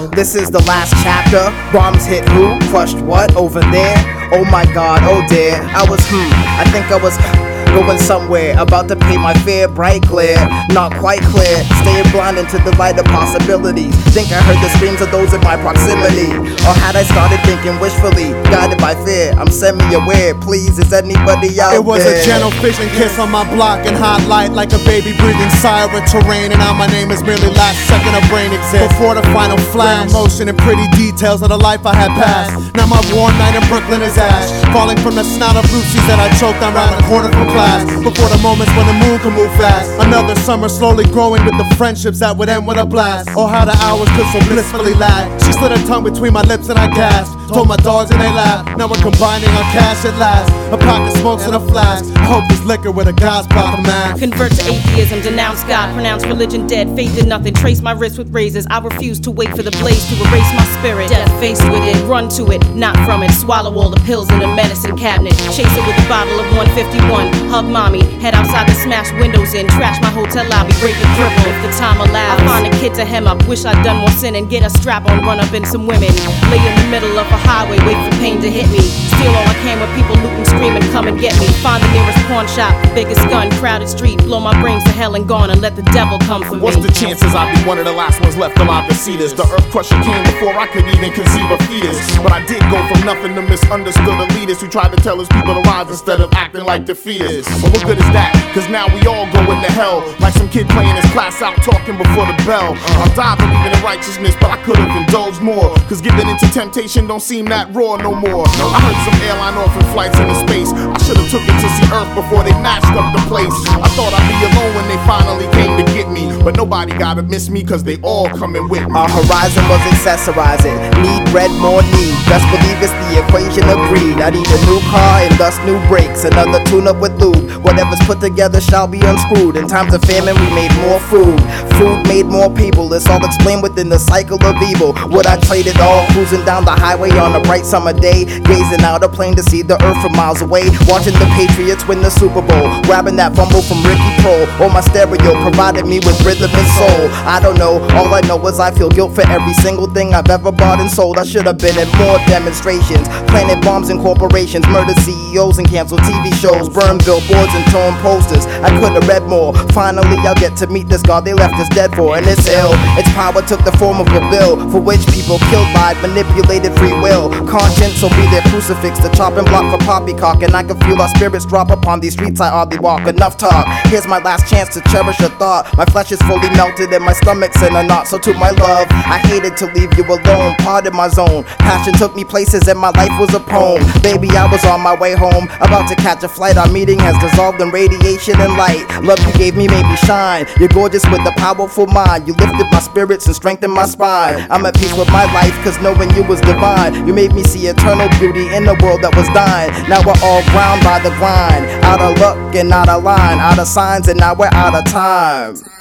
This is the last chapter. Bombs hit who? Crushed what? Over there? Oh my god, oh dear. I think I was going somewhere, about to pay my fare, bright clear, not quite clear, staying blind into the light of possibilities. Think I heard the screams of those in my proximity, or had I started thinking wishfully, guided by fear? I'm semi-aware, please, is anybody out there? It was a gentle fishing kiss on my block and hot light, like a baby breathing siren terrain. And now my name is merely last second a brain exists before the final flash. Emotion and pretty details of the life I had passed. Now my warm night in Brooklyn is ash, falling from the snout of Lucy's that I choked on around a corner from class. Before the moments when the moon can move fast. Another summer slowly growing with the friendships that would end with a blast. Oh, how the hours could so blissfully lag. She slid her tongue between my lips and I gasped. Told my dogs and they laughed. Now we're combining our cash at last. A pack of smokes and a flask. I hope this liquor with a God's proper man. Convert to atheism, denounce God, pronounce religion dead, faith in nothing, trace my wrist with razors. I refuse to wait for the blaze to erase my spirit. Death faced with it, run to it, not from it. Swallow all the pills in the medicine cabinet. Chase it with a bottle of 151. Hug mommy, head outside to smash windows in, trash my hotel lobby, break the cripple if the time allows. I find a kid to hem up, wish I'd done more sin and get a strap on, run up in some women. Lay in the middle of a highway, wait for pain to hit me. Steal all I can with people looting, screaming, come and get me. Find the nearest pawn shop, biggest gun, crowded street. Blow my brains to hell and gone and let the devil come for me. What's the chances I'd be one of the last ones left alive to see this? The earth crusher came before I could even conceive a fetus. But I did go from nothing to misunderstood elitists who tried to tell his people to rise instead of acting like defeatists. But what good is that? Cause now we all going to hell, like some kid playing his class out talking before the bell. I'll die believing in righteousness, but I could've indulged more. Cause giving into temptation don't seem that raw no more. I heard some airline offering flights into space. I should've took it to see Earth before they mashed up the place. I thought I'd be alone when they finally came to get me, but nobody gotta miss me cause they all coming with me. Our horizon was accessorizing. Need, bread, more need. Best believe it's the equation of greed. I need a new car and thus new brakes. Another tune-up with lube. Whatever's put together shall be unscrewed. In times of famine we made more food. Food made more people. It's all explained within the cycle of evil. Would I trade it all? Cruising down the highway on a bright summer day, gazing out a plane to see the earth from miles away, watching the Patriots win the Super Bowl, grabbing that fumble from Ricky Pro, or my stereo provided me with rhythm and soul. I don't know, all I know is I feel guilt for every single thing I've ever bought and sold. I should have been at more demonstrations, planted bombs in corporations, murdered CEOs and canceled TV shows, burned billboards and torn posters. I could have read more. Finally I'll get to meet this God they left us dead for, and it's ill. Its power took the form of a bill, for which people killed by manipulated free will. Conscience will be their crucifix, the chopping block for poppycock, and I can feel our spirits drop upon these streets I hardly walk. Enough talk, here's my last chance to cherish a thought. My flesh is fully melted and my stomach's in a knot. So to my love, I hated to leave you alone, part of my zone. Passion took me places and my life was a poem. Baby, I was on my way home, about to catch a flight. Our meeting has dissolved in radiation and light. Love you gave me made me shine. You're gorgeous with a powerful mind. You lifted my spirits and strengthened my spine. I'm at peace with my life cause knowing you was divine. You made me see eternal beauty in a world that was dying. Now we're all ground by the grind, out of luck and out of line, out of signs and now we're out of time.